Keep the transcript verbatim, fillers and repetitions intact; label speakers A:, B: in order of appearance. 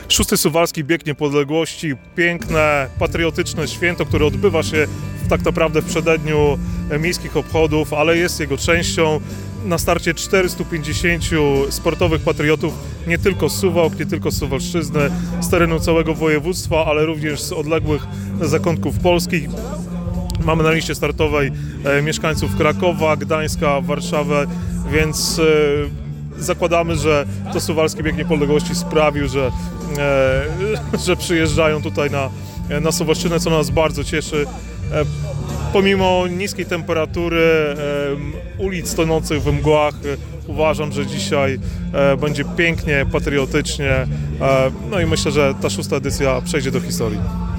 A: Szósty Suwalski Bieg Niepodległości, piękne, patriotyczne święto, które odbywa się tak naprawdę w przededniu miejskich obchodów, ale jest jego częścią. Na starcie czterystu pięćdziesięciu sportowych patriotów, nie tylko z Suwałk, nie tylko z Suwalszczyzny, z terenu całego województwa, ale również z odległych zakątków Polski. Mamy na liście startowej e, mieszkańców Krakowa, Gdańska, Warszawy, więc e, zakładamy, że to Suwalski Bieg Niepodległości sprawił, że, e, że przyjeżdżają tutaj na, na Suwalszczynę, co nas bardzo cieszy. E, pomimo niskiej temperatury, e, ulic tonących w mgłach, e, uważam, że dzisiaj e, będzie pięknie, patriotycznie, e, no i myślę, że ta szósta edycja przejdzie do historii.